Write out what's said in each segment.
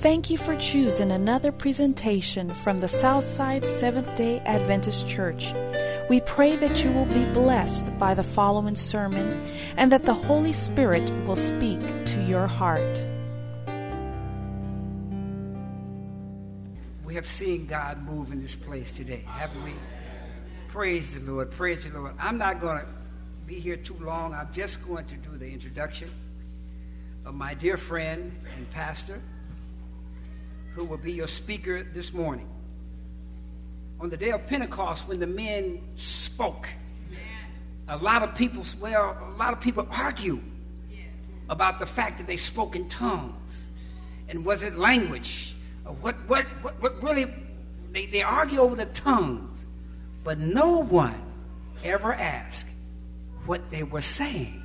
Thank you for choosing another presentation from the Southside Seventh-day Adventist Church. We pray that you will be blessed by the following sermon and that the Holy Spirit will speak to your heart. We have seen God move in this place today, haven't we? Praise the Lord, praise the Lord. I'm not going to be here too long. I'm just going to do the introduction of my dear friend and pastor, who will be your speaker this morning. On the day of Pentecost, when the men spoke, a lot of people argue about the fact that they spoke in tongues, and was it language? What really? They argue over the tongues, but no one ever asked what they were saying.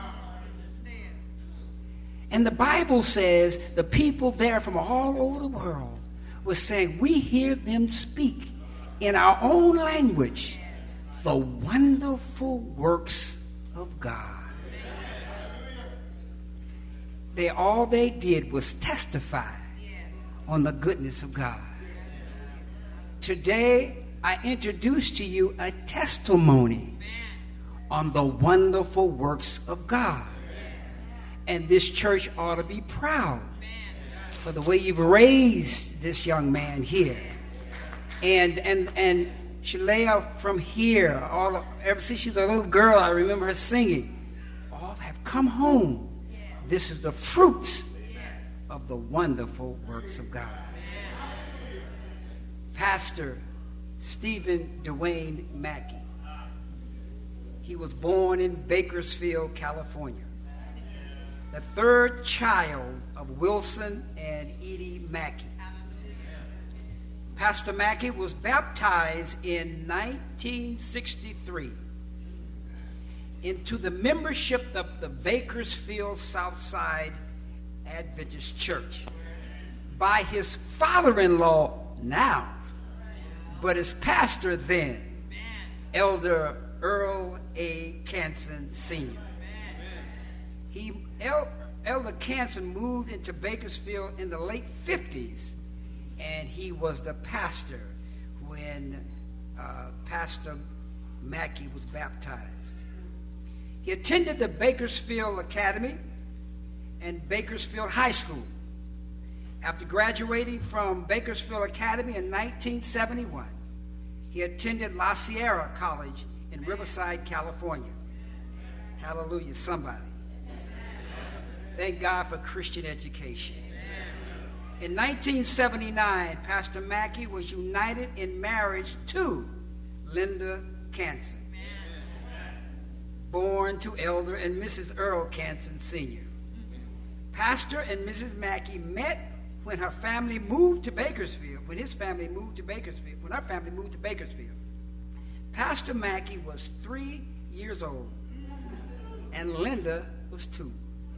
And the Bible says the people there from all over the world were saying, we hear them speak in our own language the wonderful works of God. All they did was testify on the goodness of God. Today, I introduce to you a testimony on the wonderful works of God. And this church ought to be proud for the way you've raised this young man here. And Shalea from here, ever since she was a little girl, I remember her singing, all have come home. This is the fruits of the wonderful works of God. Pastor Stephen Dwayne Mackey. He was born in Bakersfield, California, the third child of Wilson and Edie Mackey. Pastor Mackey was baptized in 1963 into the membership of the Bakersfield Southside Adventist Church by his father-in-law now, but his pastor then, Elder Earl A. Canson Sr. Elder Canson moved into Bakersfield in the late 50s, and he was the pastor when Pastor Mackey was baptized. He attended the Bakersfield Academy and Bakersfield High School. After graduating from Bakersfield Academy in 1971, he attended La Sierra College in Riverside, California. Hallelujah, somebody. Thank God for Christian education. In 1979, Pastor Mackey was united in marriage to Linda Canson, born to Elder and Mrs. Earl Canson Sr. Pastor and Mrs. Mackey met when her family moved to Bakersfield, when our family moved to Bakersfield. Pastor Mackey was 3 years old, and Linda was 2.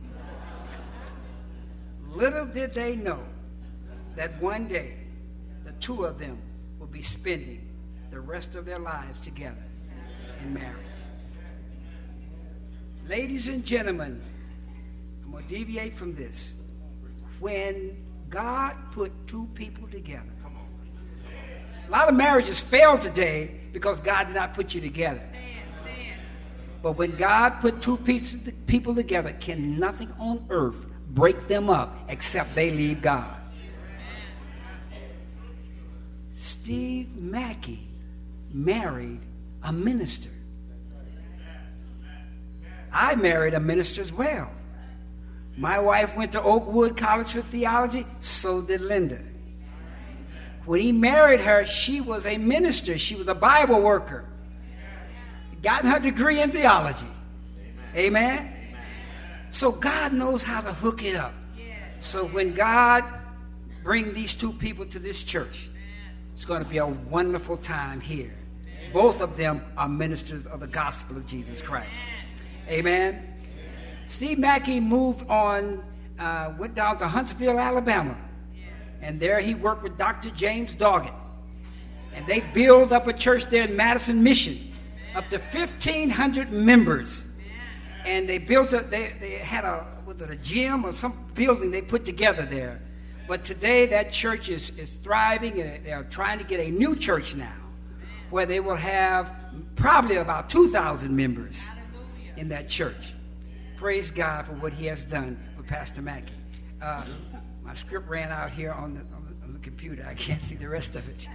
Little did they know that one day the two of them would be spending the rest of their lives together in marriage. Ladies and gentlemen, I'm going to deviate from this. When God put two people together, a lot of marriages fail today because God did not put you together. But when God put two people together, can nothing on earth break them up except they leave God. Steve Mackey married a minister. I married a minister as well. My wife went to Oakwood College for theology, so did Linda. When he married her, she was a minister. She was a Bible worker. Gotten her degree in theology. Amen? So God knows how to hook it up. So when God brings these two people to this church, it's going to be a wonderful time here. Both of them are ministers of the gospel of Jesus Christ. Amen. Steve Mackey moved on, went down to Huntsville, Alabama. And there he worked with Dr. James Doggett. And they built up a church there in Madison, Michigan, up to 1,500 members. And they built they had a gym or some building they put together there. But today that church is thriving, and they're trying to get a new church now where they will have probably about 2,000 members in that church. Praise God for what he has done with Pastor Mackey. My script ran out here on the computer. I can't see the rest of it.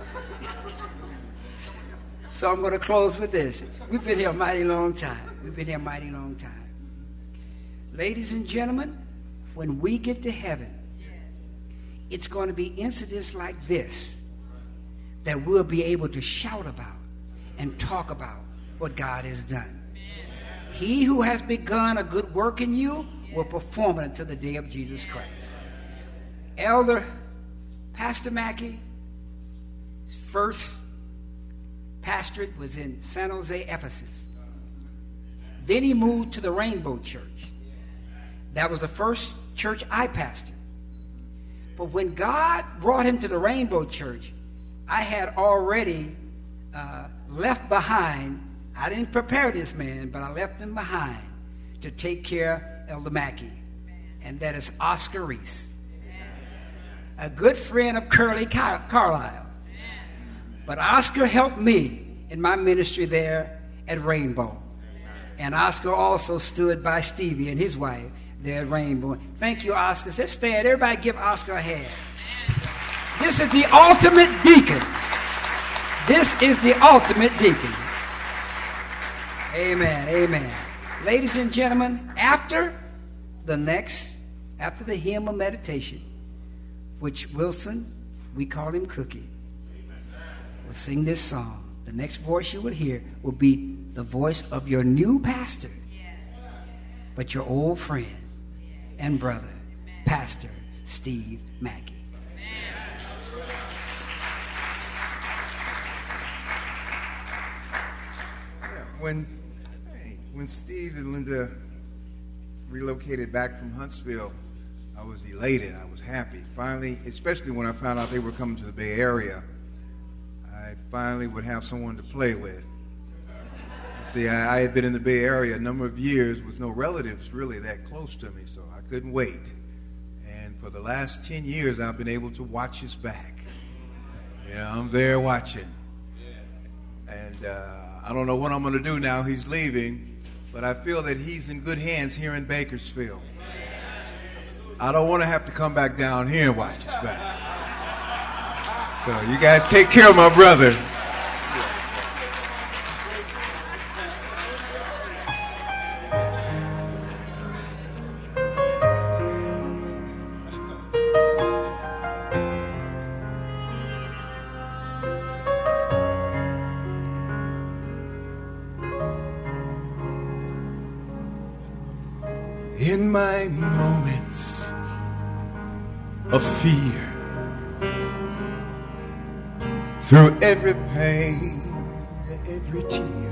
So I'm going to close with this. We've been here a mighty long time. Ladies and gentlemen, when we get to heaven, it's going to be incidents like this that we'll be able to shout about and talk about what God has done. He who has begun a good work in you will perform it until the day of Jesus Christ. Elder Pastor Mackey, his first pastorate was in San Jose, Ephesus. Then he moved to the Rainbow Church. That was the first church I pastored. But when God brought him to the Rainbow Church, I had already left behind. I didn't prepare this man, but I left him behind to take care of Elder Mackey. And that is Oscar Reese, a good friend of Curly Carlisle. But Oscar helped me in my ministry there at Rainbow. And Oscar also stood by Stevie and his wife there at Rainbow. Thank you, Oscar. Let's stand. Everybody give Oscar a hand. This is the ultimate deacon. This is the ultimate deacon. Amen. Amen. Ladies and gentlemen, after the hymn of meditation, which Wilson, we call him Cookie, will sing this song. The next voice you will hear will be the voice of your new pastor, but your old friend and brother, Pastor Steve Mackey. When Steve and Linda relocated back from Huntsville, I was elated. I was happy. Finally, especially when I found out they were coming to the Bay Area, I finally would have someone to play with. See, I had been in the Bay Area a number of years with no relatives really that close to me, so I couldn't wait. And for the last 10 years, I've been able to watch his back. I'm there watching. And I don't know what I'm going to do now. He's leaving, but I feel that he's in good hands here in Bakersfield. I don't want to have to come back down here and watch his back. So you guys take care of my brother. In my moments of fear, through every pain, every tear,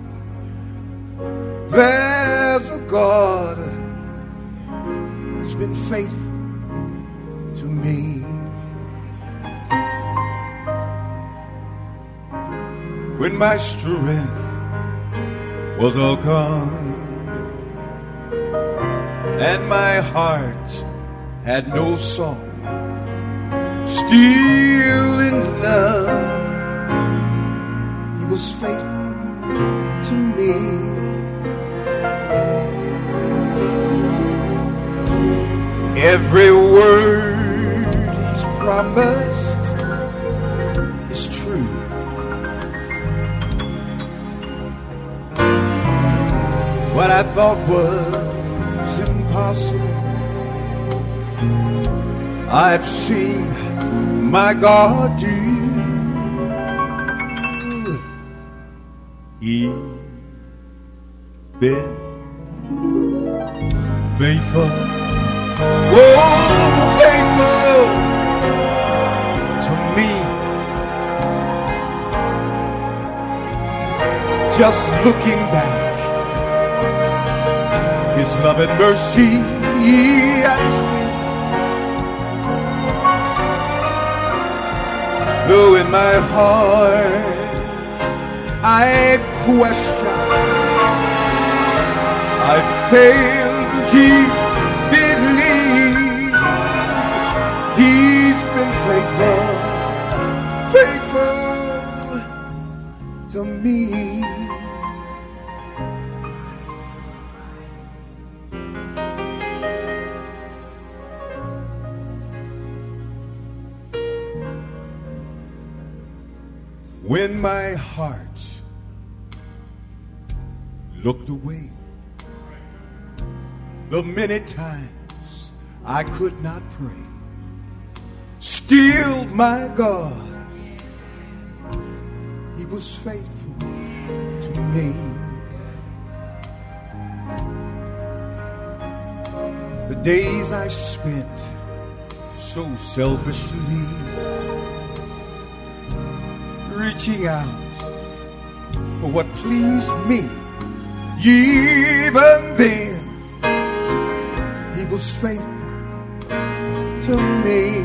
there's a God who's been faithful to me. When my strength was all gone and my heart had no song, still in love, he was faithful to me. Every word he's promised is true. What I thought was impossible, I've seen my God do. He's been faithful, oh, faithful to me. Just looking back, his love and mercy I see. Though in my heart I've questioned, I failed to believe When my heart looked away, the many times I could not pray, still my God, He was faithful to me. The days I spent so selfishly, reaching out for what pleased me, even then He was faithful to me.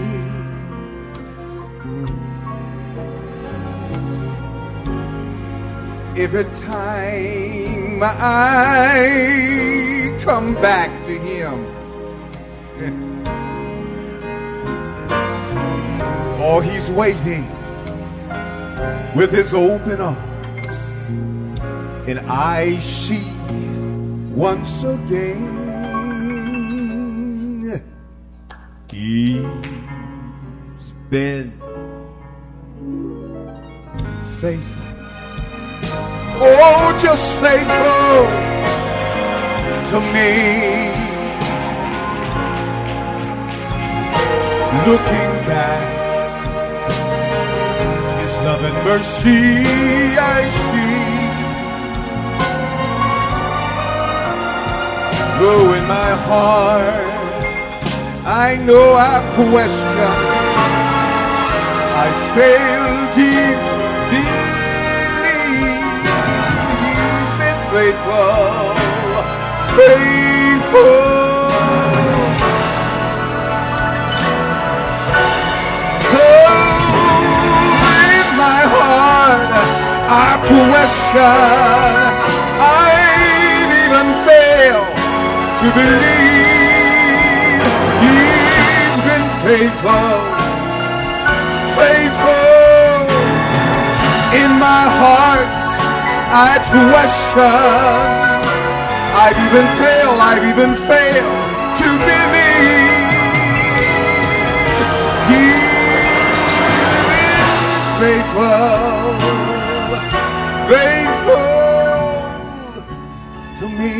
Every time I come back to Him, or He's waiting with His open arms, and I see once again He's been faithful. Oh, just faithful to me. Looking back, His love and mercy I see. Though in my heart I know I've questioned, I failed to believe He's been faithful, faithful. I've questioned, I've even failed to believe He's been faithful, faithful. In my heart I've questioned, I've even failed to believe He's been faithful, faithful to me.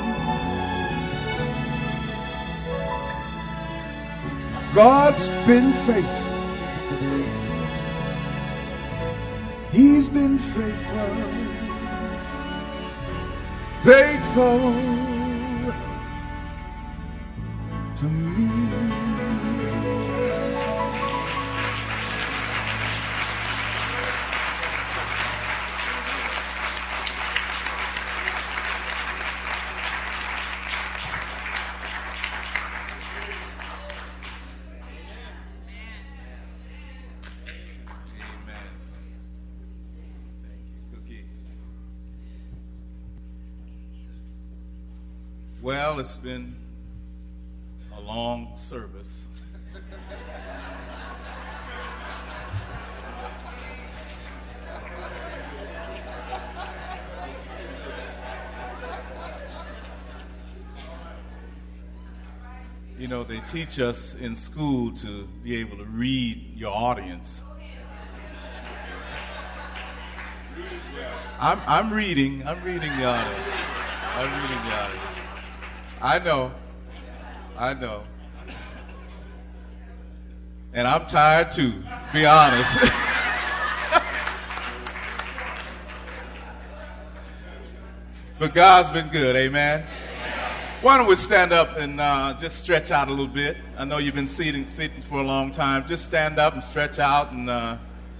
God's been faithful. He's been faithful, faithful to me. Well, it's been a long service. You know, they teach us in school to be able to read your audience. I'm reading the audience. I'm reading the audience. I know. And I'm tired too, to be honest. But God's been good, amen? Why don't we stand up and just stretch out a little bit? I know you've been sitting for a long time. Just stand up and stretch out and...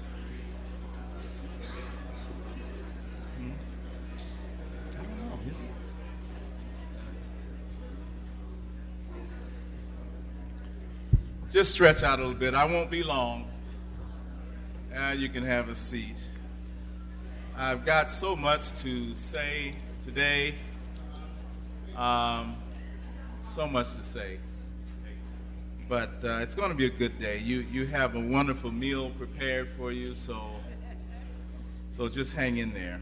Just stretch out a little bit. I won't be long. You can have a seat. I've got so much to say today. So much to say. But it's going to be a good day. You have a wonderful meal prepared for you, so just hang in there.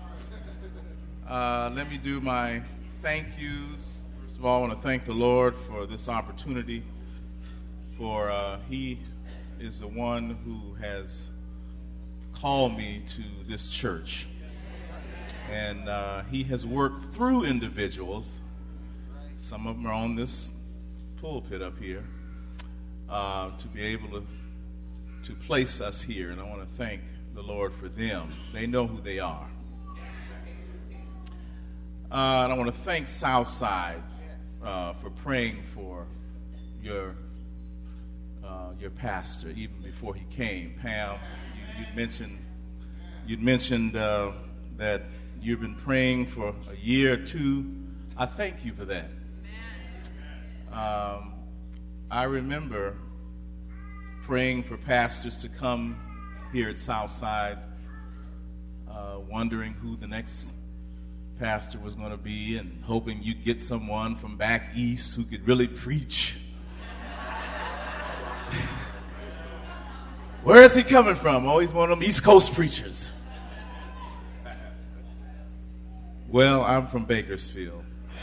Let me do my thank yous. First of all, I want to thank the Lord for this opportunity. For He is the one who has called me to this church. And he has worked through individuals. Some of them are on this pulpit up here, to be able to place us here. And I want to thank the Lord for them. They know who they are. And I want to thank Southside for praying for your pastor even before he came. Pam, you'd mentioned that you've been praying for a year or two. I thank you for that. I remember praying for pastors to come here at Southside, wondering who the next pastor was going to be and hoping you'd get someone from back east who could really preach. Where is he coming from? Oh, he's one of them East Coast preachers. Well, I'm from Bakersfield.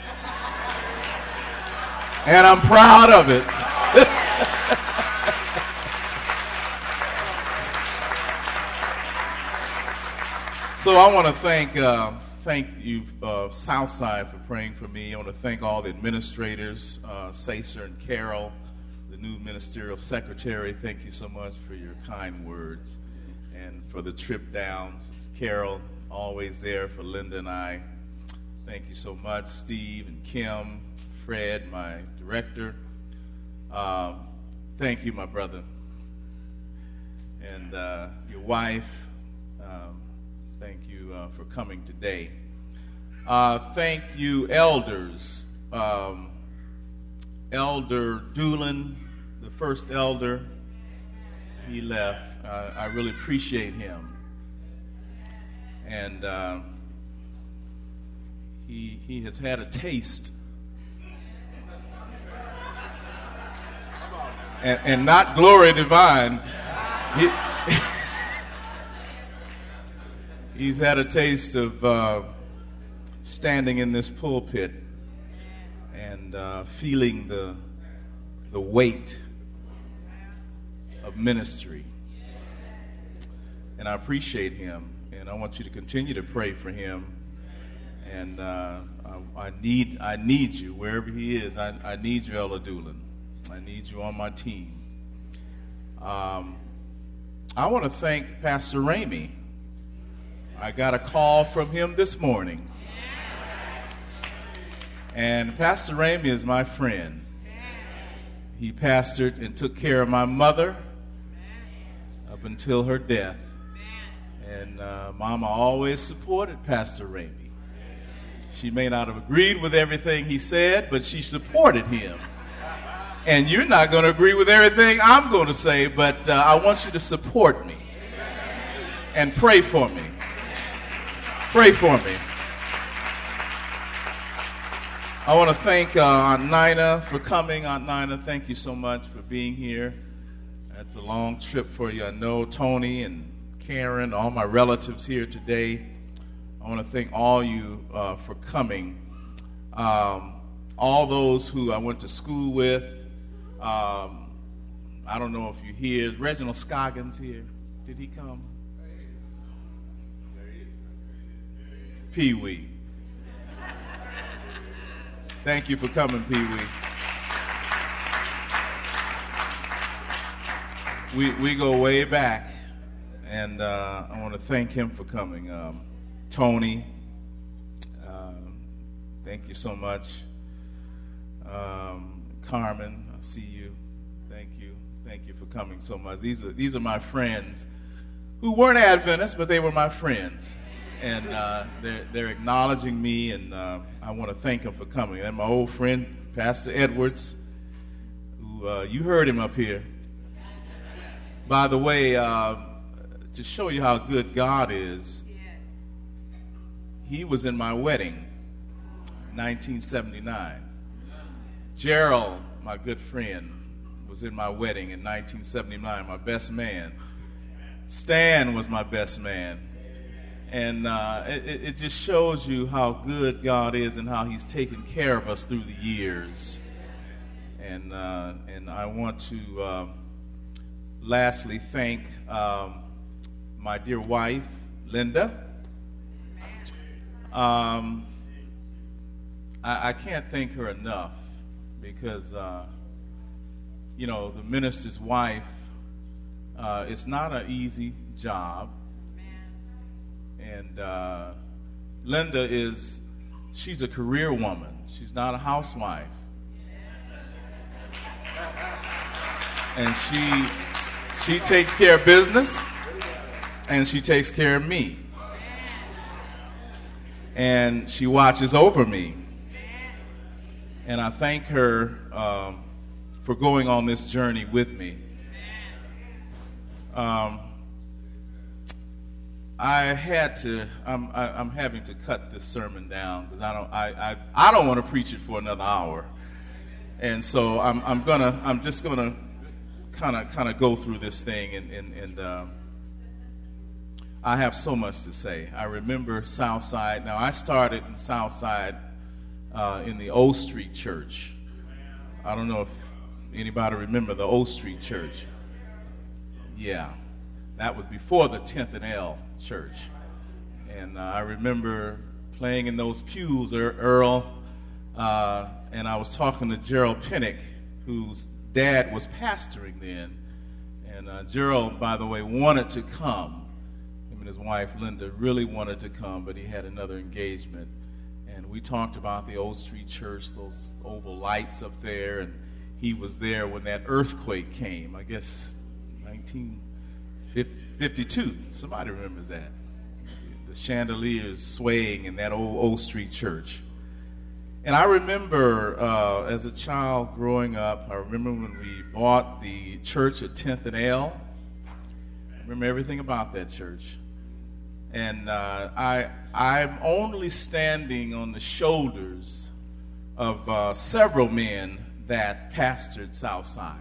And I'm proud of it. So I want to thank you, Southside, for praying for me. I want to thank all the administrators, Sacer and Carol, the new ministerial secretary. Thank you so much for your kind words and for the trip down. Carol, always there for Linda and I. Thank you so much. Steve and Kim, Fred, my director. Thank you, my brother. And your wife, thank you for coming today. Thank you, elders. Elder Doolin, the first elder, he left. I really appreciate him. And he has had a taste. And not glory divine. He's had a taste of standing in this pulpit and feeling the weight of ministry. And I appreciate him, and I want you to continue to pray for him. And I need you wherever he is. I need you, Elder Doolin. I need you on my team. I want to thank Pastor Ramey. I got a call from him this morning. And Pastor Ramey is my friend. He pastored and took care of my mother up until her death. And Mama always supported Pastor Ramey. She may not have agreed with everything he said, but she supported him. And you're not going to agree with everything I'm going to say, but I want you to support me and pray for me. Pray for me. I want to thank Aunt Nina for coming. Aunt Nina, thank you so much for being here. That's a long trip for you. I know Tony and Karen, all my relatives here today. I want to thank all you for coming. All those who I went to school with. I don't know if you're here. Is Reginald Scoggins here? Did he come? Pee-wee. Thank you for coming, Pee-wee. We go way back, and I want to thank him for coming. Tony, thank you so much. Carmen, I see you. Thank you. Thank you for coming so much. These are my friends who weren't Adventists, but they were my friends. And they're acknowledging me, and I want to thank them for coming. And my old friend, Pastor Edwards, who you heard him up here. By the way, to show you how good God is, he was in my wedding, 1979. Gerald, my good friend, was in my wedding in 1979, my best man. Stan was my best man. And it just shows you how good God is and how he's taken care of us through the years. And I want to lastly thank my dear wife, Linda. I can't thank her enough because, the minister's wife, it's not an easy job. And Linda she's a career woman. She's not a housewife. And she takes care of business, and she takes care of me. And she watches over me. And I thank her for going on this journey with me. I'm having to cut this sermon down because I don't want to preach it for another hour. And so I'm just gonna kind of go through this thing, and I have so much to say. I remember Southside. Now I started in Southside in the O Street Church. I don't know if anybody remember the O Street Church. Yeah, that was before the 10th and L Church. And I remember playing in those pews, Earl, and I was talking to Gerald Pinnock, whose dad was pastoring then. And Gerald, by the way, wanted to come. Him and his wife, Linda, really wanted to come, but he had another engagement. And we talked about the Old Street Church, those oval lights up there, and he was there when that earthquake came, I guess 1952. Somebody remembers that. The chandeliers swaying in that old Street Church. And I remember as a child growing up, I remember when we bought the church at 10th and L. I remember everything about that church. And I'm only standing on the shoulders of several men that pastored Southside.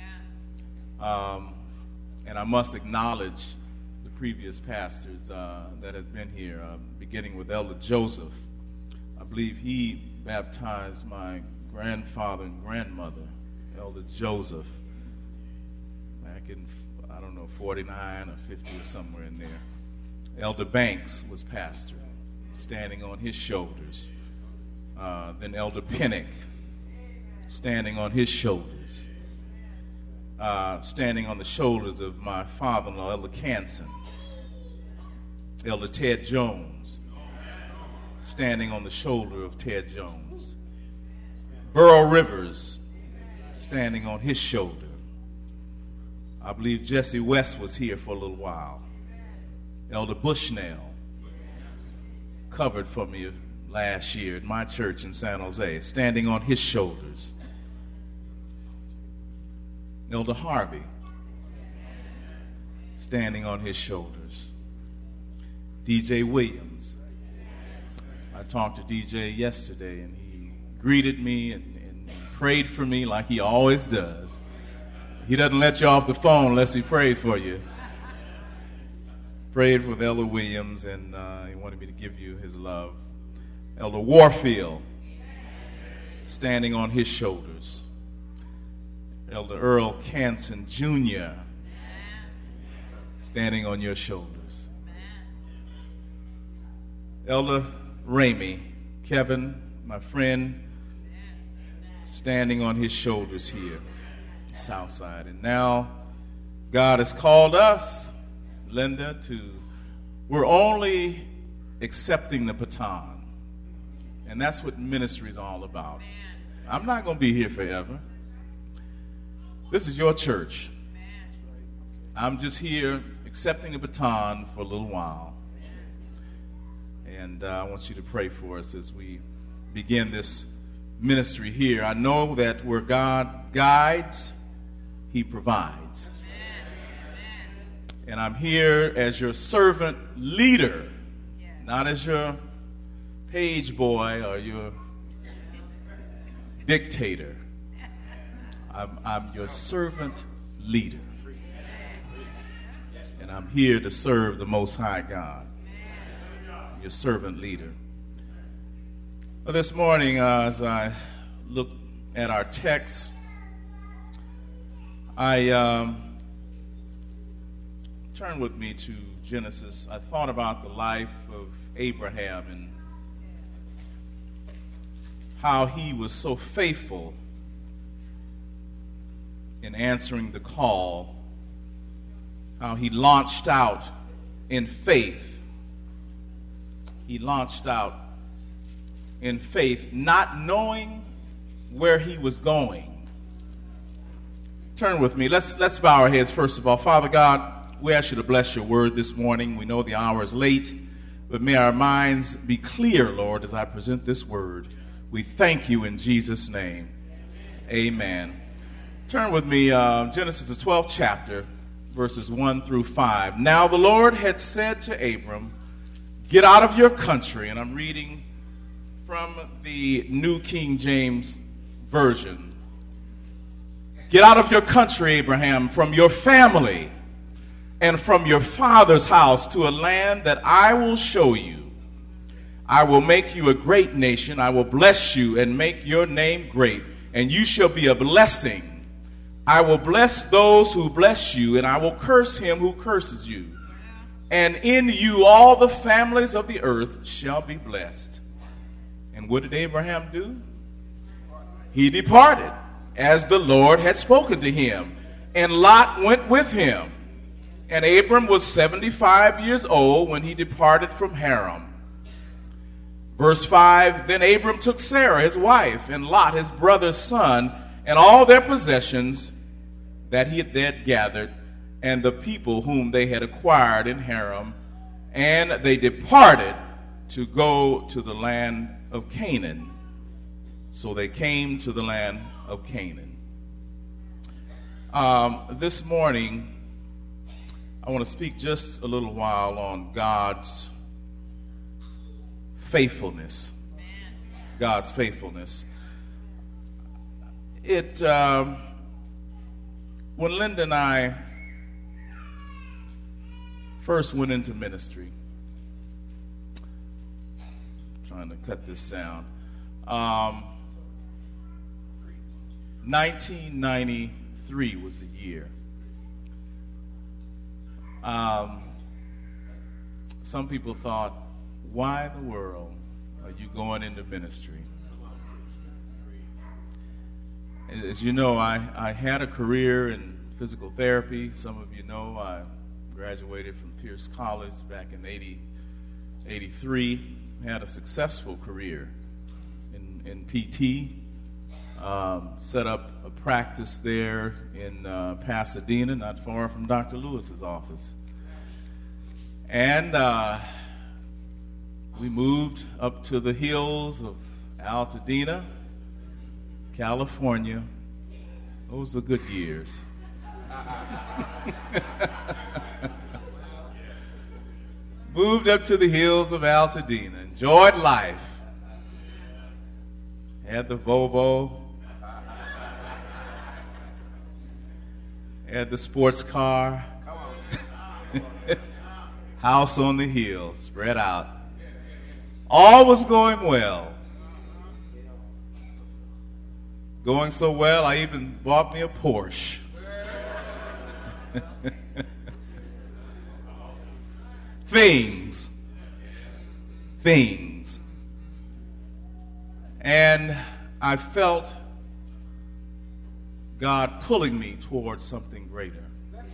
And I must acknowledge the previous pastors that have been here, beginning with Elder Joseph. I believe he baptized my grandfather and grandmother, Elder Joseph, back in, 49 or 50 or somewhere in there. Elder Banks was pastor, standing on his shoulders. Then Elder Pinnock, standing on his shoulders. Standing on the shoulders of my father-in-law, Elder Canson. Elder Ted Jones, standing on the shoulder of Ted Jones. Burl Rivers, standing on his shoulder. I believe Jesse West was here for a little while. Elder Bushnell covered for me last year at my church in San Jose, standing on his shoulders. Elder Harvey, standing on his shoulders. DJ Williams. I talked to DJ yesterday, and he greeted me and prayed for me like he always does. He doesn't let you off the phone unless he prayed for you. Prayed with Elder Williams, and he wanted me to give you his love. Elder Warfield, standing on his shoulders. Elder Earl Canson Jr., standing on your shoulders. Elder Ramey, Kevin, my friend, standing on his shoulders here, Southside. And now God has called us, Linda, we're only accepting the baton. And that's what ministry is all about. I'm not going to be here forever. This is your church. I'm just here accepting the baton for a little while. And I want you to pray for us as we begin this ministry here. I know that where God guides, He provides. And I'm here as your servant leader, not as your page boy or your dictator. I'm your servant leader. And I'm here to serve the Most High God. Your servant leader. Well, this morning, as I look at our text, I turn with me to Genesis. I thought about the life of Abraham and how he was so faithful in answering the call, how he launched out in faith. He launched out in faith, not knowing where he was going. Turn with me. Let's bow our heads first of all. Father God, we ask you to bless your word this morning. We know the hour is late, but may our minds be clear, Lord, as I present this word. We thank you in Jesus' name. Amen. Turn with me, Genesis, the 12th chapter, verses 1 through 5. Now the Lord had said to Abram, get out of your country, and I'm reading from the New King James Version. Get out of your country, Abraham, from your family and from your father's house to a land that I will show you. I will make you a great nation. I will bless you and make your name great, and you shall be a blessing. I will bless those who bless you, and I will curse him who curses you. And in you all the families of the earth shall be blessed. And what did Abraham do? He departed, as the Lord had spoken to him, and Lot went with him. And Abram was 75 years old when he departed from Haran. Verse 5, then Abram took Sarah his wife, and Lot his brother's son, and all their possessions that he had gathered, and the people whom they had acquired in Haran, and they departed to go to the land of Canaan. So they came to the land of Canaan. This morning, I want to speak just a little while on God's faithfulness. God's faithfulness. When Linda and I first went into ministry, trying to cut this sound, 1993 was the year. Some people thought, why in the world are you going into ministry? As you know, I had a career in physical therapy. Some of you know I graduated from Pierce College back in 83. Had a successful career in PT. Set up a practice there in Pasadena, not far from Dr. Lewis's office. And we moved up to the hills of Altadena, California. Those are good years. Moved up to the hills of Altadena, enjoyed life. Had the Volvo, had the sports car, house on the hill, spread out. All was going well. Going so well, I even bought me a Porsche. Things. And I felt God pulling me towards something greater.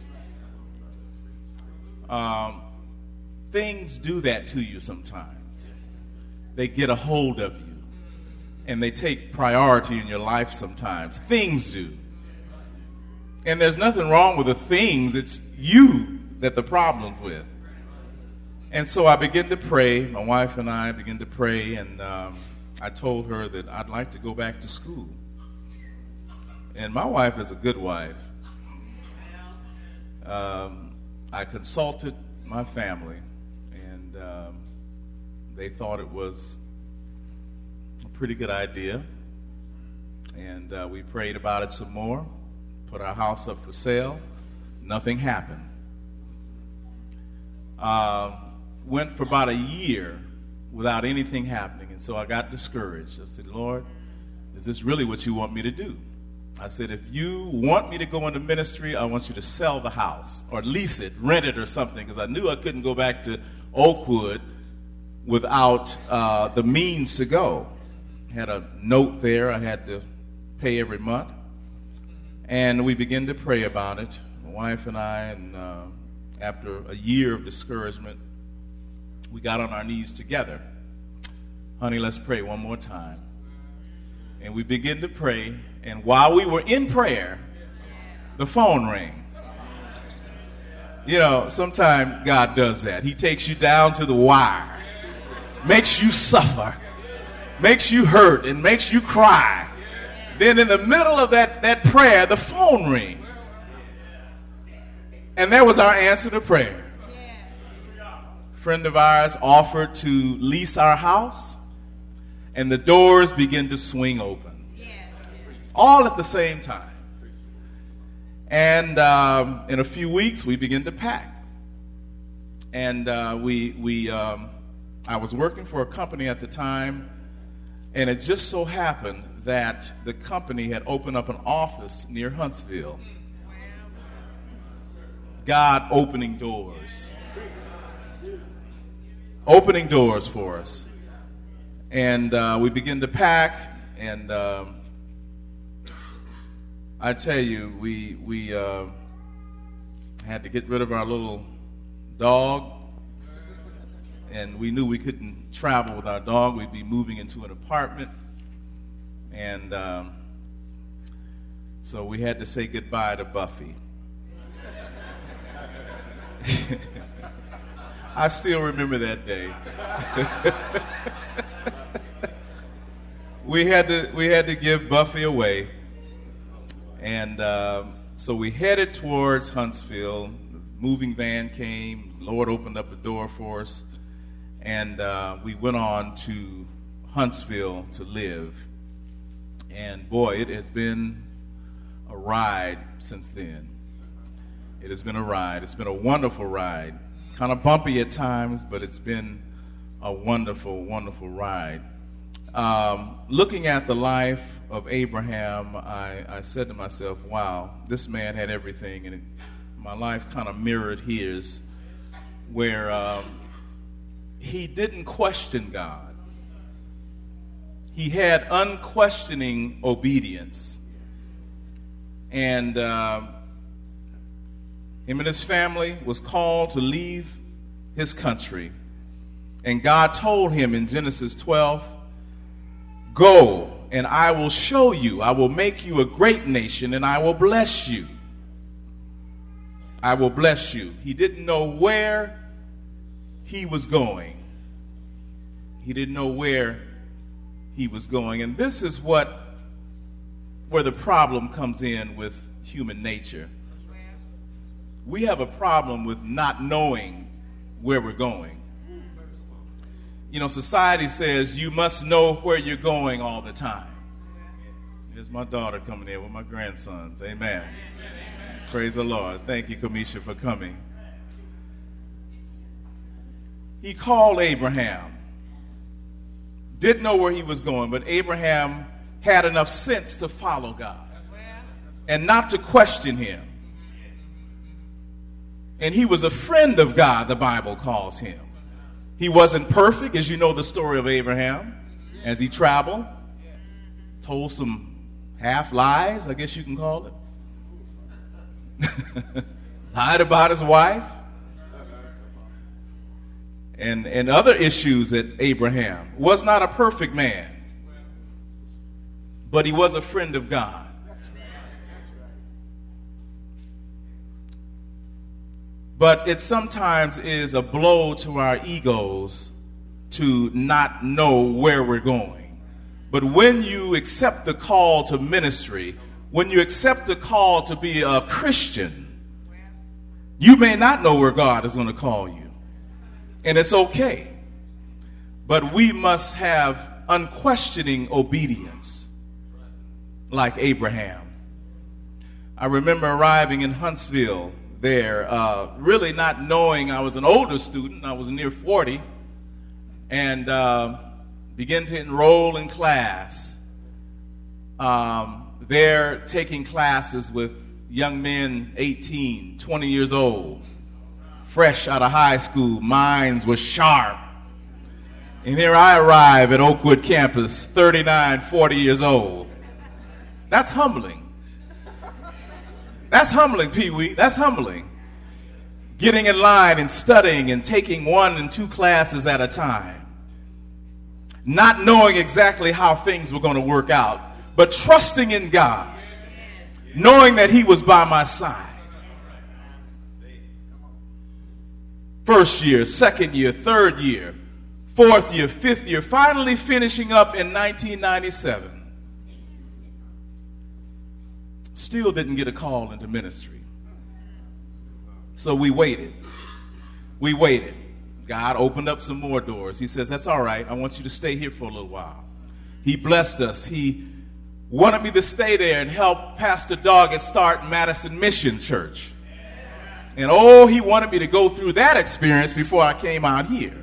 Things do that to you sometimes. They get a hold of you, and they take priority in your life sometimes. Things do. And there's nothing wrong with the things. It's you that the problem's with. And so I began to pray. My wife and I began to pray, and I told her that I'd like to go back to school. And my wife is a good wife. I consulted my family, and they thought it was a pretty good idea. And we prayed about it some more, put our house up for sale. Nothing happened. Went for about a year without anything happening, and so I got discouraged. I said, Lord, is this really what you want me to do? I said, if you want me to go into ministry, I want you to sell the house or lease it, rent it or something, because I knew I couldn't go back to Oakwood without the means to go. I had a note there I had to pay every month. And we began to pray about it, my wife and I, and after a year of discouragement, we got on our knees together. Honey, let's pray one more time. And we began to pray, and while we were in prayer, the phone rang. You know, sometimes God does that. He takes you down to the wire, makes you suffer, makes you hurt, and makes you cry. Then in the middle of that prayer, the phone rings. And that was our answer to prayer. A friend of ours offered to lease our house, and the doors began to swing open. All at the same time. And in a few weeks, we began to pack. And I was working for a company at the time, and it just so happened that the company had opened up an office near Huntsville. God opening doors. Opening doors for us. And we began to pack, and I tell you, we had to get rid of our little dog, and we knew we couldn't travel with our dog. We'd be moving into an apartment, and so we had to say goodbye to Buffy. I still remember that day. We had to give Buffy away, and so we headed towards Huntsville. The moving van came. The Lord opened up the door for us, and we went on to Huntsville to live. And boy, it has been a ride since then. It has been a ride. It's been a wonderful ride. Kind of bumpy at times, but it's been a wonderful, wonderful ride. Looking at the life of Abraham, I said to myself, wow, this man had everything, and my life kind of mirrored his, where he didn't question God. He had unquestioning obedience. And him and his family was called to leave his country. And God told him in Genesis 12, go, and I will show you. I will make you a great nation, and I will bless you. I will bless you. He didn't know where he was going. He didn't know where he was going. And this is where the problem comes in with human nature. We have a problem with not knowing where we're going. You know, society says you must know where you're going all the time. Here's my daughter coming in with my grandsons. Amen. Praise the Lord. Thank you, Kamisha, for coming. He called Abraham. Didn't know where he was going, but Abraham had enough sense to follow God and not to question him. And he was a friend of God, the Bible calls him. He wasn't perfect, as you know the story of Abraham, as he traveled, told some half lies, I guess you can call it. Lied about his wife. And other issues that Abraham was not a perfect man, but he was a friend of God. But it sometimes is a blow to our egos to not know where we're going. But when you accept the call to ministry, when you accept the call to be a Christian, you may not know where God is going to call you. And it's okay. But we must have unquestioning obedience, like Abraham. I remember arriving in Huntsville there, really not knowing. I was an older student. I was near 40, and began to enroll in class. there taking classes with young men 18, 20 years old, fresh out of high school, minds were sharp. And here I arrive at Oakwood campus, 39, 40 years old. That's humbling. That's humbling, Pee-wee. That's humbling. Getting in line and studying and taking 1 and 2 classes at a time. Not knowing exactly how things were going to work out, but trusting in God, knowing that He was by my side. First year, second year, third year, fourth year, fifth year, finally finishing up in 1997. Still didn't get a call into ministry. So we waited. We waited. God opened up some more doors. He says, that's all right. I want you to stay here for a little while. He blessed us. He wanted me to stay there and help Pastor Doggett start Madison Mission Church. And oh, he wanted me to go through that experience before I came out here.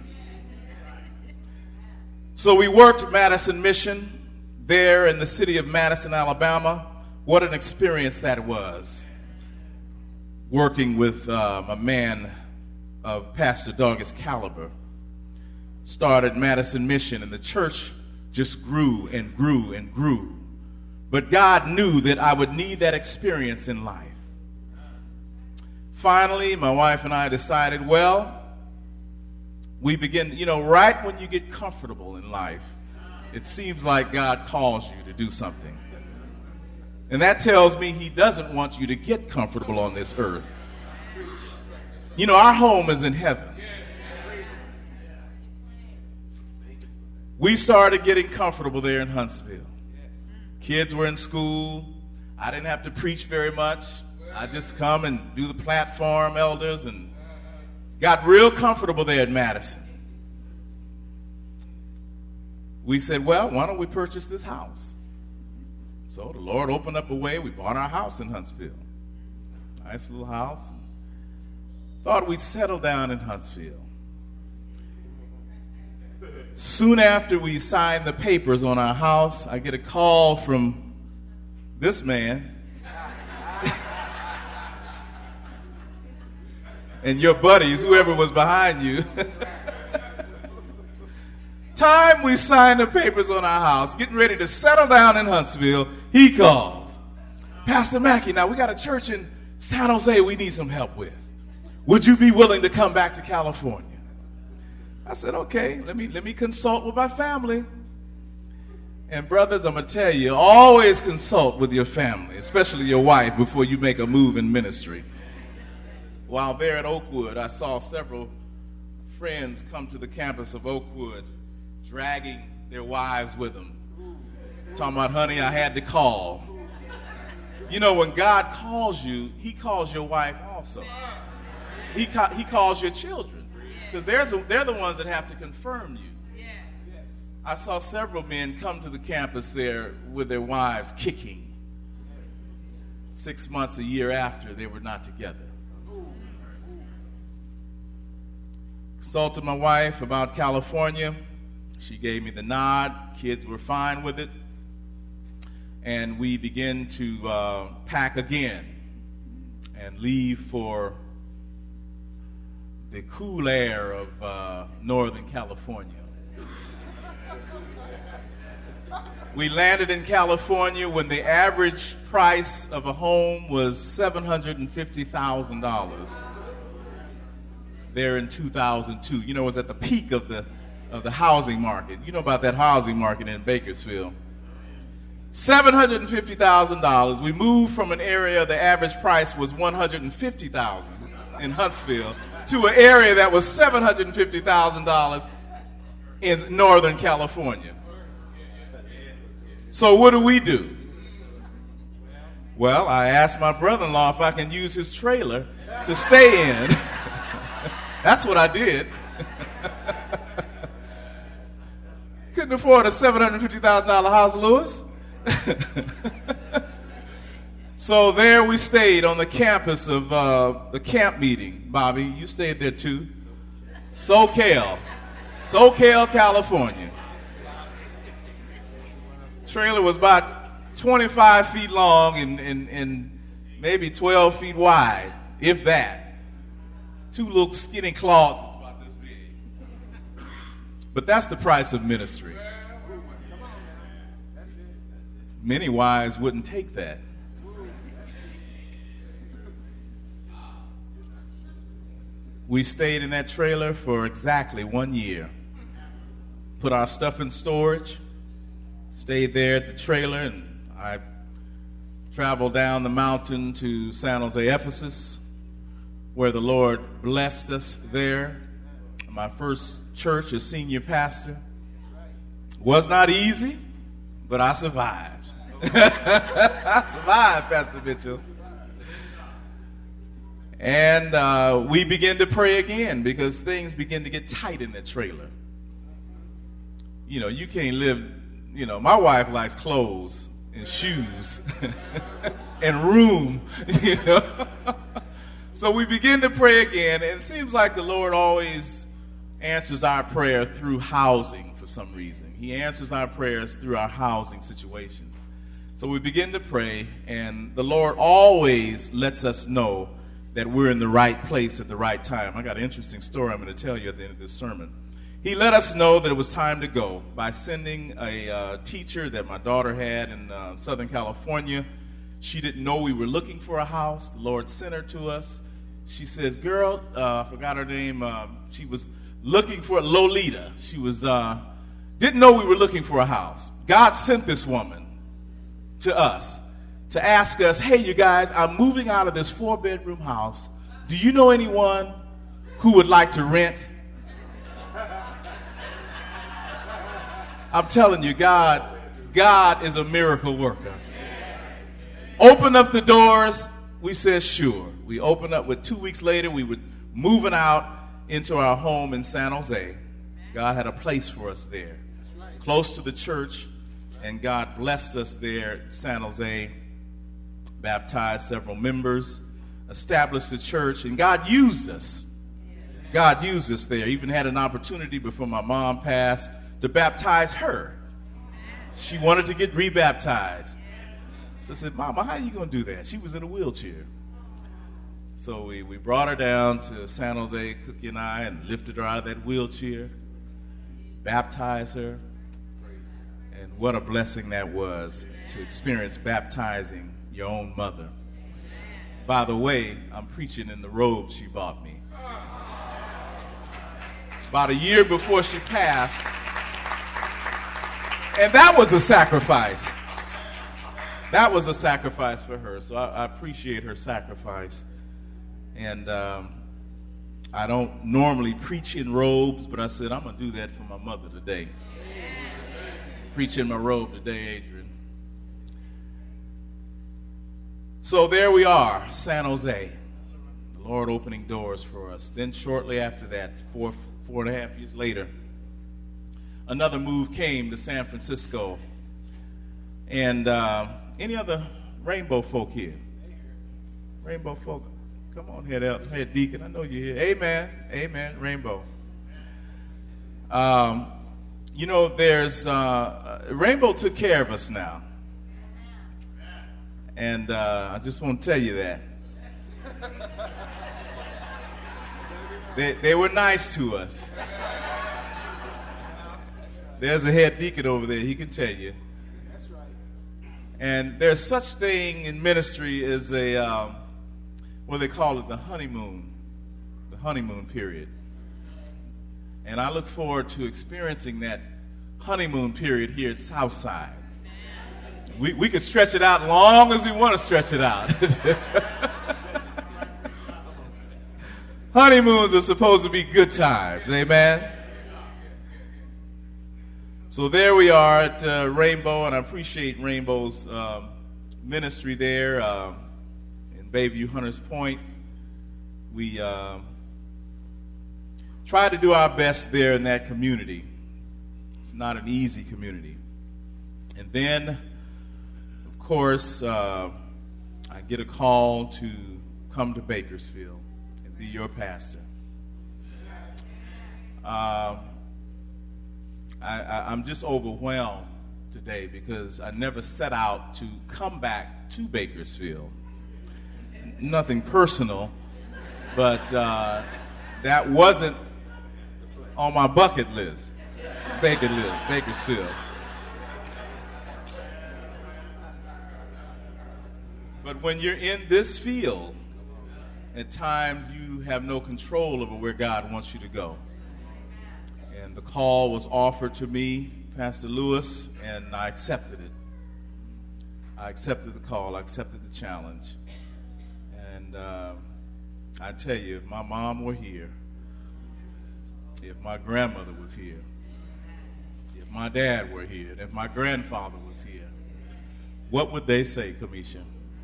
So we worked Madison Mission there in the city of Madison, Alabama. What an experience that was. Working with a man of Pastor Doggett's caliber. Started Madison Mission, and the church just grew and grew and grew. But God knew that I would need that experience in life. Finally, my wife and I decided, well, we begin, right when you get comfortable in life, it seems like God calls you to do something. And that tells me He doesn't want you to get comfortable on this earth. Our home is in heaven. We started getting comfortable there in Huntsville. Kids were in school. I didn't have to preach very much. I just come and do the platform, elders, and got real comfortable there in Madison. We said, well, why don't we purchase this house? So the Lord opened up a way. We bought our house in Huntsville. Nice little house. Thought we'd settle down in Huntsville. Soon after we signed the papers on our house, I get a call from this man. And your buddies, whoever was behind you. Time we signed the papers on our house, getting ready to settle down in Huntsville, he calls. Pastor Mackey, now we got a church in San Jose we need some help with. Would you be willing to come back to California? I said, okay, let me consult with my family. And brothers, I'm going to tell you, always consult with your family, especially your wife, before you make a move in ministry. While there at Oakwood, I saw several friends come to the campus of Oakwood, dragging their wives with them. Talking about, honey, I had to call. When God calls you, He calls your wife also. He calls your children. Because they're the ones that have to confirm you. I saw several men come to the campus there with their wives kicking. 6 months, a year after, they were not together. Consulted my wife about California. She gave me the nod. Kids were fine with it. And we began to pack again and leave for the cool air of Northern California. We landed in California when the average price of a home was $750,000. There in 2002. It was at the peak of the housing market. You know about that housing market in Bakersfield. $750,000. We moved from an area the average price was $150,000 in Huntsville to an area that was $750,000 in Northern California. So what do? Well, I asked my brother-in-law if I can use his trailer to stay in. That's what I did. Couldn't afford a $750,000 house, Lewis. So there we stayed on the campus of the camp meeting. Bobby, you stayed there too. SoCal, California. Trailer was about 25 feet long and maybe 12 feet wide, if that. Two little skinny closets about this big. But that's the price of ministry. Many wives wouldn't take that. We stayed in that trailer for exactly 1 year. Put our stuff in storage, stayed there at the trailer, and I traveled down the mountain to San Jose, Ephesus, where the Lord blessed us there. My first church as senior pastor. Was not easy, but I survived. I survived, Pastor Mitchell. And we began to pray again because things began to get tight in that trailer. You know, you can't live, you know, my wife likes clothes and shoes and room, you know. So we begin to pray again, and it seems like the Lord always answers our prayer through housing for some reason. He answers our prayers through our housing situations. So we begin to pray, and the Lord always lets us know that we're in the right place at the right time. I got an interesting story I'm going to tell you at the end of this sermon. He let us know that it was time to go by sending a teacher that my daughter had in Southern California. She didn't know we were looking for a house. The Lord sent her to us. She says, girl, I forgot her name. She was looking for Lolita. She was didn't know we were looking for a house. God sent this woman to us to ask us, hey, you guys, I'm moving out of this 4-bedroom house. Do you know anyone who would like to rent? I'm telling you, God is a miracle worker. Open up the doors. We said, sure. We opened up. With 2 weeks later, we were moving out into our home in San Jose. God had a place for us there, close to the church, and God blessed us there at San Jose. Baptized several members, established the church, and God used us. God used us there. Even had an opportunity before my mom passed to baptize her. She wanted to get rebaptized. So I said, Mama, how are you going to do that? She was in a wheelchair. So we brought her down to San Jose, Cookie and I, and lifted her out of that wheelchair, baptized her. And what a blessing that was to experience baptizing your own mother. By the way, I'm preaching in the robe she bought me. About a year before she passed. And that was a sacrifice. That was a sacrifice for her. So I appreciate her sacrifice. And I don't normally preach in robes, but I said, I'm going to do that for my mother today. Preach in my robe today, Adrian. So there we are, San Jose. The Lord opening doors for us. Then shortly after that, four and a half years later, another move came to San Francisco. And any other Rainbow folk here? Rainbow folk, come on, head deacon. I know you're here. Amen, amen, Rainbow. You know, there's Rainbow took care of us now. And I just want to tell you that. They were nice to us. There's a head deacon over there. He can tell you. That's right. And there's such thing in ministry as a, what they call it, the honeymoon period. And I look forward to experiencing that honeymoon period here at Southside. We can stretch it out long as we want to stretch it out. Honeymoons are supposed to be good times, amen? So there we are at Rainbow, and I appreciate Rainbow's ministry there in Bayview Hunters Point. We try to do our best there in that community. It's not an easy community. And then, of course, I get a call to come to Bakersfield and be your pastor. I'm just overwhelmed, today because I never set out to come back to Bakersfield. Nothing personal, but that wasn't on my bucket list. Bakersfield. But when you're in this field, at times you have no control over where God wants you to go. And the call was offered to me, Pastor Lewis, and I accepted it. I accepted the call. I accepted the challenge. And I tell you, if my mom were here, if my grandmother was here, if my dad were here, and if my grandfather was here, what would they say, Kamisha?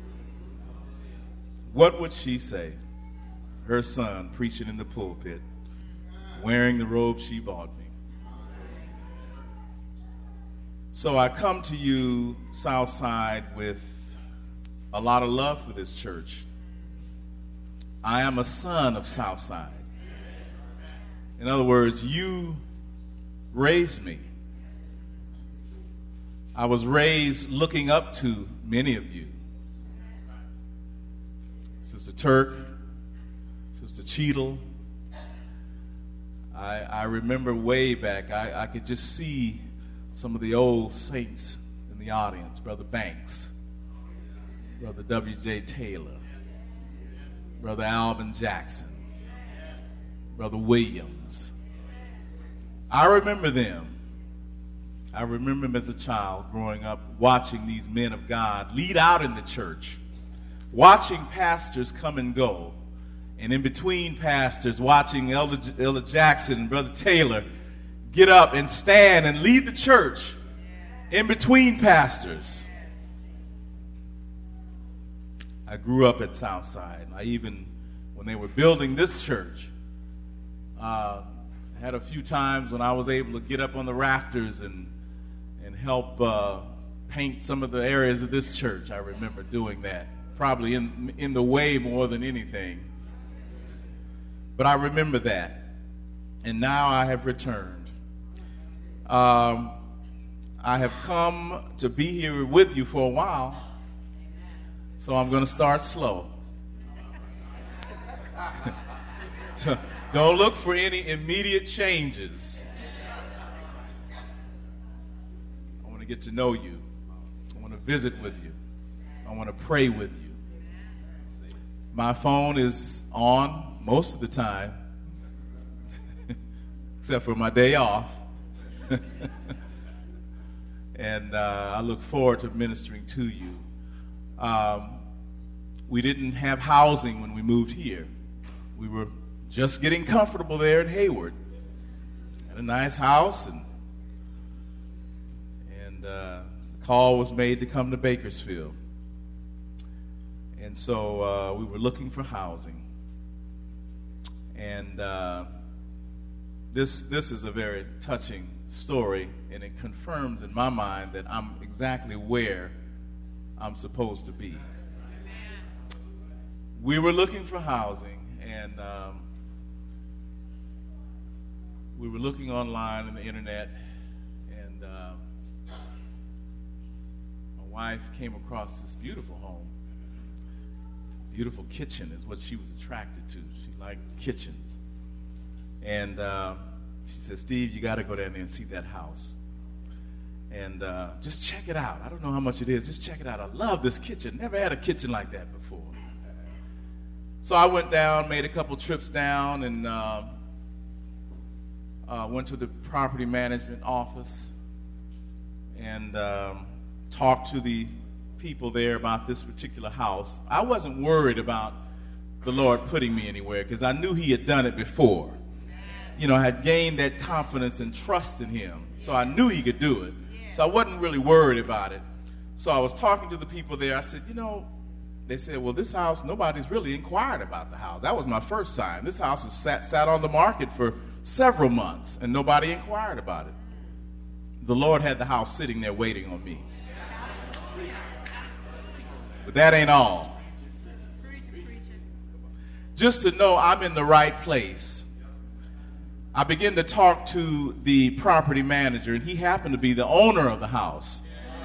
What would she say? Her son preaching in the pulpit, wearing the robe she bought me. So I come to you, Southside, with a lot of love for this church. I am a son of Southside. In other words, you raised me. I was raised looking up to many of you. Sister Turk, Sister Cheadle. I remember way back, I could just see some of the old saints in the audience. Brother Banks, Brother W.J. Taylor, Brother Alvin Jackson, Brother Williams. I remember them. I remember them as a child growing up, watching these men of God lead out in the church, watching pastors come and go, and in between pastors, watching Elder Jackson and Brother Taylor get up and stand and lead the church in between pastors. I grew up at Southside. I even, when they were building this church, had a few times when I was able to get up on the rafters and help paint some of the areas of this church. I remember doing that, probably in the way more than anything. But I remember that. And now I have returned. I have come to be here with you for a while, so I'm going to start slow. So don't look for any immediate changes. I want to get to know you. I want to visit with you. I want to pray with you. My phone is on most of the time, except for my day off. And I look forward to ministering to you. We didn't have housing when we moved here. We were just getting comfortable there in Hayward. Had a nice house, and the call was made to come to Bakersfield. And so we were looking for housing. And this is a very touching story, and it confirms in my mind that I'm exactly where I'm supposed to be. We were looking for housing, and we were looking online on the internet, and my wife came across this beautiful home. Beautiful kitchen is what she was attracted to. She liked kitchens. And she said, Steve, you got to go down there and see that house. And just check it out. I don't know how much it is. Just check it out. I love this kitchen. Never had a kitchen like that before. So I went down, made a couple trips down, and went to the property management office and talked to the people there about this particular house. I wasn't worried about the Lord putting me anywhere because I knew He had done it before. You know, I had gained that confidence and trust in Him, so I knew He could do it. So I wasn't really worried about it. So I was talking to the people there. I said, you know, they said, well, this house, nobody's really inquired about the house. That was my first sign. This house has sat on the market for several months, and nobody inquired about it. The Lord had the house sitting there waiting on me. But that ain't all. Just to know I'm in the right place I began to talk to the property manager, and he happened to be the owner of the house.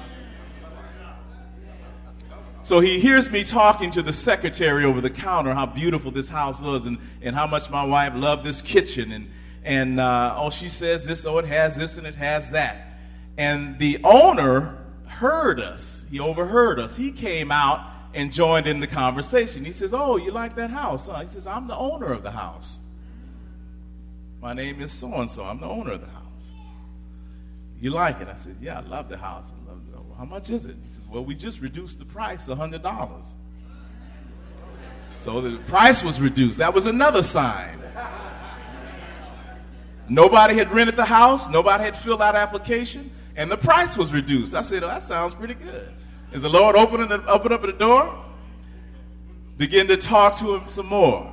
So he hears me talking to the secretary over the counter how beautiful this house was and how much my wife loved this kitchen. And she says this, it has this and it has that. And the owner heard us. He overheard us. He came out and joined in the conversation. He says, "Oh, you like that house, huh?" He says, "I'm the owner of the house. My name is so-and-so. I'm the owner of the house. You like it?" I said, "Yeah, I love the house. I love it." "Well, how much is it?" He says, "Well, we just reduced the price $100. So the price was reduced. That was another sign. Nobody had rented the house. Nobody had filled out application. And the price was reduced. I said, "Oh, that sounds pretty good." As the Lord opened up the door, begin to talk to him some more.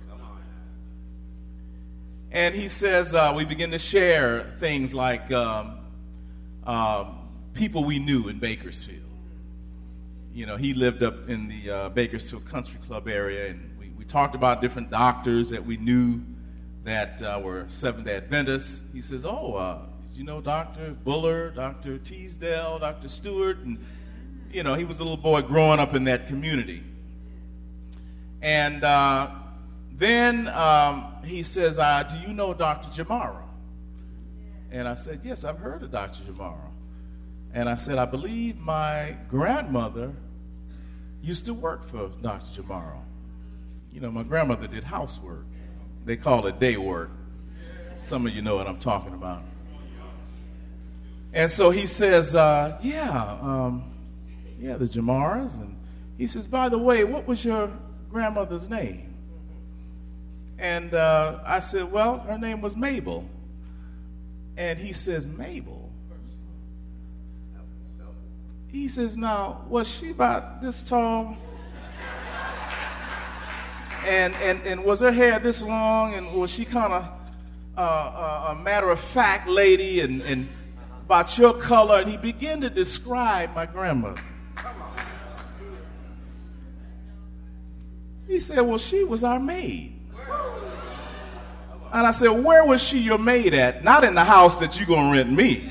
And he says, we begin to share things like people we knew in Bakersfield. You know, he lived up in the Bakersfield Country Club area, and we talked about different doctors that we knew that were Seventh-day Adventists. He says, did you know Dr. Buller, Dr. Teasdale, Dr. Stewart? And, you know, he was a little boy growing up in that community. And then he says, "Do you know Dr. Jamaro?" And I said, "Yes, I've heard of Dr. Jamaro." And I said, "I believe my grandmother used to work for Dr. Jamaro. You know, my grandmother did housework. They call it day work. Some of you know what I'm talking about." And so he says, the Jamaras. And he says, "By the way, what was your grandmother's name?" And I said, "Well, her name was Mabel." And he says, "Mabel?" He says, "Now, was she about this tall? And was her hair this long? And was she kind of a matter-of-fact lady and about your color?" And he began to describe my grandmother. He said, "Well, she was our maid." And I said, "Where was she your maid at? Not in the house that you're going to rent me."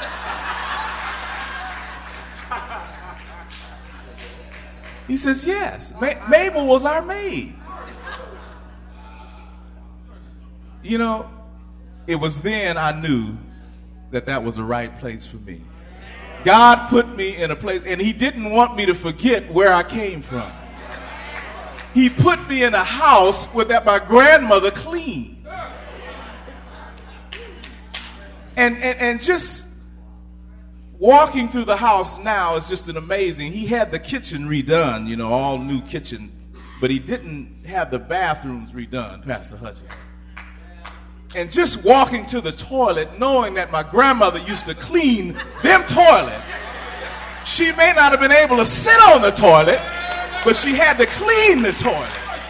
He says, "Yes, Mabel was our maid." You know, it was then I knew that was the right place for me. God put me in a place, and he didn't want me to forget where I came from. He put me in a house that my grandmother cleaned. And just walking through the house now is just an amazing. He had the kitchen redone, you know, all new kitchen, but he didn't have the bathrooms redone, Pastor Hutchins. And just walking to the toilet, knowing that my grandmother used to clean them toilets. She may not have been able to sit on the toilet, but she had to clean the toilet.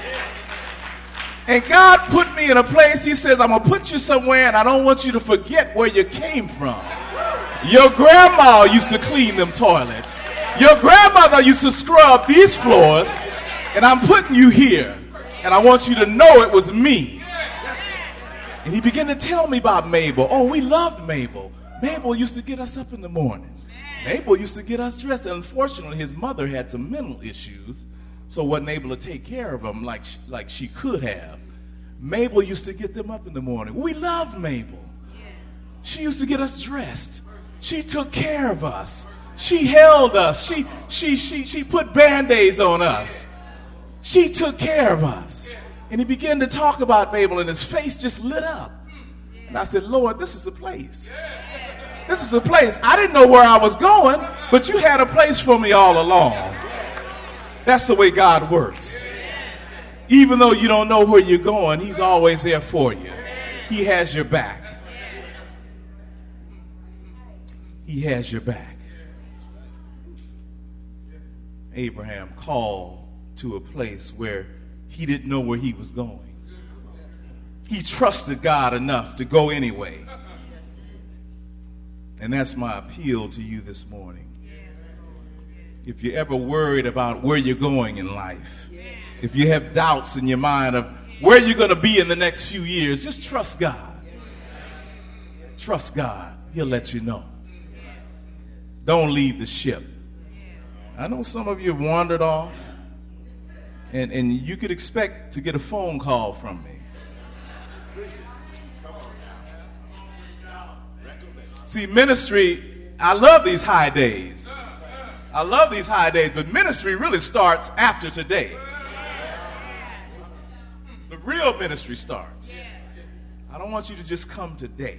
And God put me in a place, he says, "I'm going to put you somewhere, and I don't want you to forget where you came from. Your grandma used to clean them toilets. Your grandmother used to scrub these floors, and I'm putting you here. And I want you to know it was me." And he began to tell me about Mabel. Oh, we loved Mabel. Mabel used to get us up in the morning. Mabel used to get us dressed. And unfortunately, his mother had some mental issues, so wasn't able to take care of them like she could have. Mabel used to get them up in the morning. We loved Mabel. She used to get us dressed. She took care of us. She held us. She put Band-Aids on us. She took care of us. And he began to talk about Mabel, and his face just lit up. And I said, "Lord, this is the place. This is the place. I didn't know where I was going, but you had a place for me all along." That's the way God works. Even though you don't know where you're going, he's always there for you. He has your back. He has your back. Abraham called to a place where he didn't know where he was going. He trusted God enough to go anyway. And that's my appeal to you this morning. If you're ever worried about where you're going in life, if you have doubts in your mind of where you're going to be in the next few years, just trust God. Trust God. He'll let you know. Don't leave the ship. I know some of you have wandered off, and you could expect to get a phone call from me. See, ministry, I love these high days. I love these high days, but ministry really starts after today. The real ministry starts. I don't want you to just come today.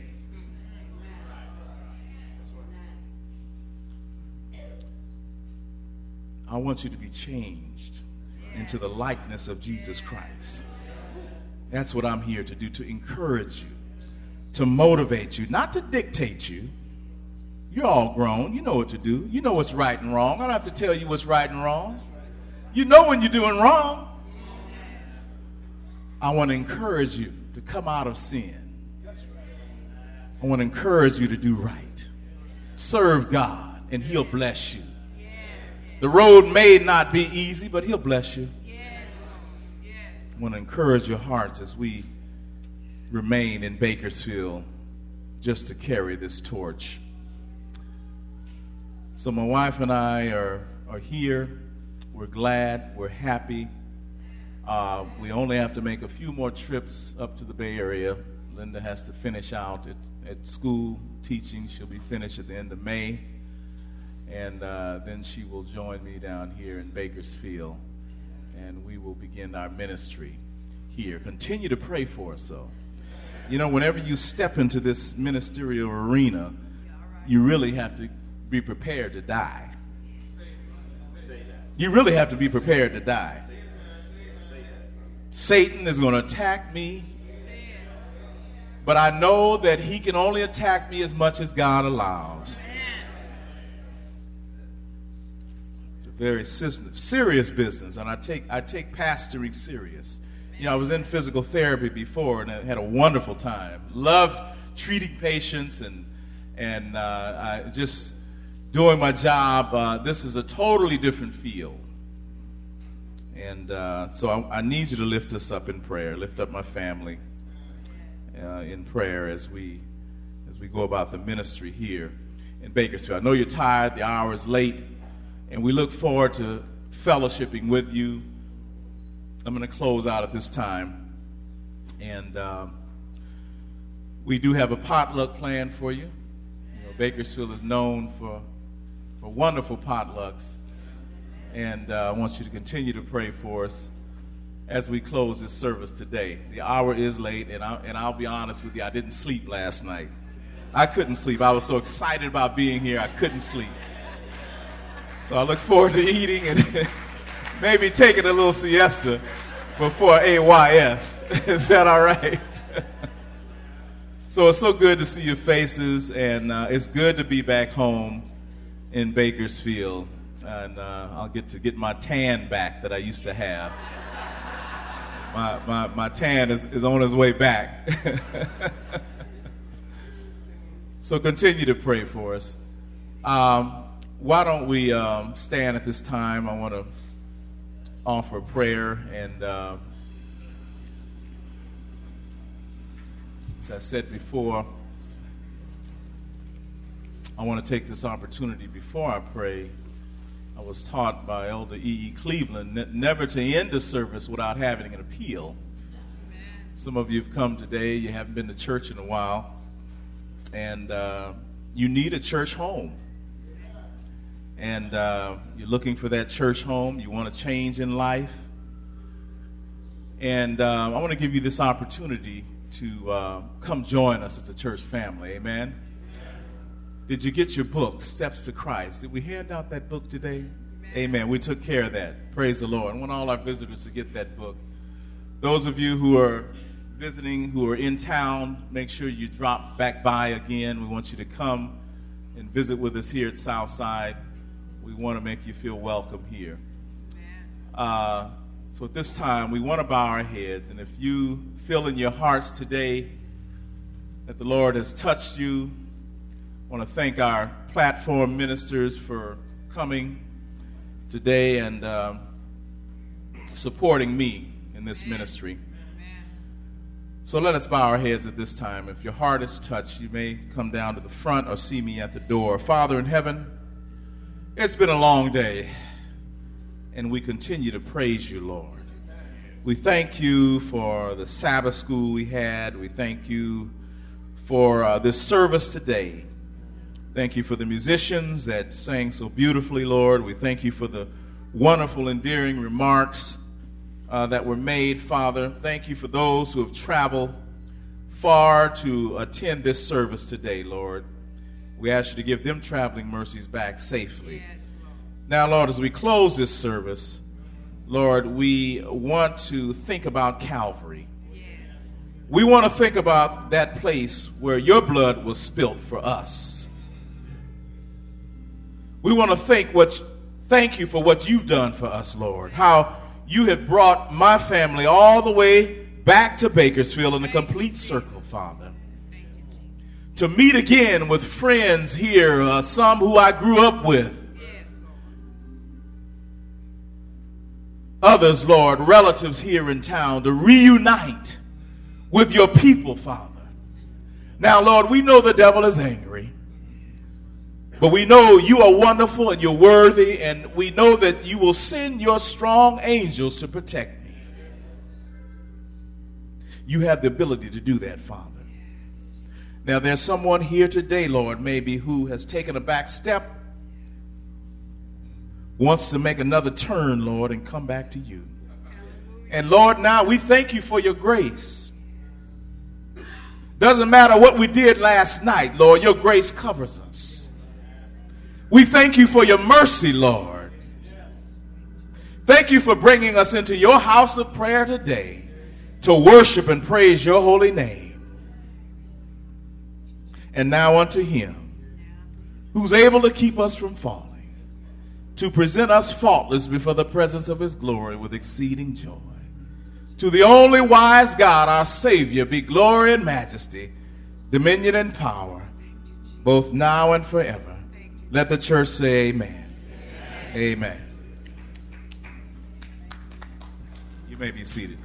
I want you to be changed into the likeness of Jesus Christ. That's what I'm here to do, to encourage you, to motivate you, not to dictate you. You're all grown. You know what to do. You know what's right and wrong. I don't have to tell you what's right and wrong. You know when you're doing wrong. I want to encourage you to come out of sin. I want to encourage you to do right. Serve God, and He'll bless you. The road may not be easy, but He'll bless you. I want to encourage your hearts as we remain in Bakersfield just to carry this torch. So my wife and I are here. We're glad. We're happy. We only have to make a few more trips up to the Bay Area. Linda has to finish out at school teaching. She'll be finished at the end of May. And then she will join me down here in Bakersfield. And we will begin our ministry here. Continue to pray for us, though. You know, whenever you step into this ministerial arena, you really have to be prepared to die. You really have to be prepared to die. Satan is going to attack me, but I know that he can only attack me as much as God allows. It's a very serious business, and I take pastoring serious. You know, I was in physical therapy before, and I had a wonderful time. Loved treating patients and I just doing my job. This is a totally different field. And so I need you to lift us up in prayer. Lift up my family in prayer as we go about the ministry here in Bakersfield. I know you're tired. The hour is late. And we look forward to fellowshipping with you. I'm going to close out at this time. And we do have a potluck planned for you. You know, Bakersfield is known for wonderful potlucks. And I want you to continue to pray for us as we close this service today. The hour is late, and I'll be honest with you, I didn't sleep last night. I couldn't sleep. I was so excited about being here, I couldn't sleep. So I look forward to eating and maybe taking a little siesta before AYS. Is that all right? So it's so good to see your faces, and it's good to be back home in Bakersfield. And I'll get my tan back that I used to have. My tan is on its way back. So continue to pray for us. Why don't we stand at this time? I want to offer prayer. And as I said before, I want to take this opportunity before I pray. I was taught by Elder E.E. Cleveland never to end a service without having an appeal. Amen. Some of you have come today, you haven't been to church in a while, and you need a church home. And you're looking for that church home, you want a change in life. And I want to give you this opportunity to come join us as a church family, amen? Did you get your book, Steps to Christ? Did we hand out that book today? Amen. We took care of that. Praise the Lord. I want all our visitors to get that book. Those of you who are visiting, who are in town, make sure you drop back by again. We want you to come and visit with us here at Southside. We want to make you feel welcome here. So at this time, we want to bow our heads. And if you feel in your hearts today that the Lord has touched you, I want to thank our platform ministers for coming today and supporting me in this ministry. So let us bow our heads at this time. If your heart is touched, you may come down to the front or see me at the door. Father in heaven, it's been a long day, and we continue to praise you, Lord. We thank you for the Sabbath school we had. We thank you for this service today. Thank you for the musicians that sang so beautifully, Lord. We thank you for the wonderful, endearing remarks that were made, Father. Thank you for those who have traveled far to attend this service today, Lord. We ask you to give them traveling mercies back safely. Yes. Now, Lord, as we close this service, Lord, we want to think about Calvary. Yes. We want to think about that place where your blood was spilt for us. We want to thank you for what you've done for us, Lord. How you have brought my family all the way back to Bakersfield in a complete circle, Father. To meet again with friends here, some who I grew up with. Others, Lord, relatives here in town, to reunite with your people, Father. Now, Lord, we know the devil is angry. But we know you are wonderful and you're worthy, and we know that you will send your strong angels to protect me. You have the ability to do that, Father. Now, there's someone here today, Lord, maybe who has taken a back step, wants to make another turn, Lord, and come back to you. And, Lord, now we thank you for your grace. Doesn't matter what we did last night, Lord, your grace covers us. We thank you for your mercy, Lord. Thank you for bringing us into your house of prayer today to worship and praise your holy name. And now unto him who's able to keep us from falling, to present us faultless before the presence of his glory with exceeding joy. To the only wise God, our Savior, be glory and majesty, dominion and power, both now and forever. Let the church say amen. Amen. Amen. You may be seated.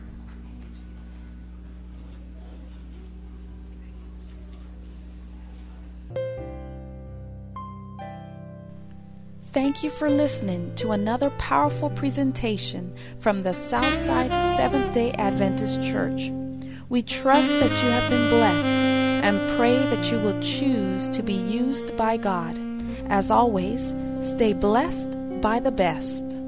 Thank you for listening to another powerful presentation from the Southside Seventh-day Adventist Church. We trust that you have been blessed and pray that you will choose to be used by God. As always, stay blessed by the best.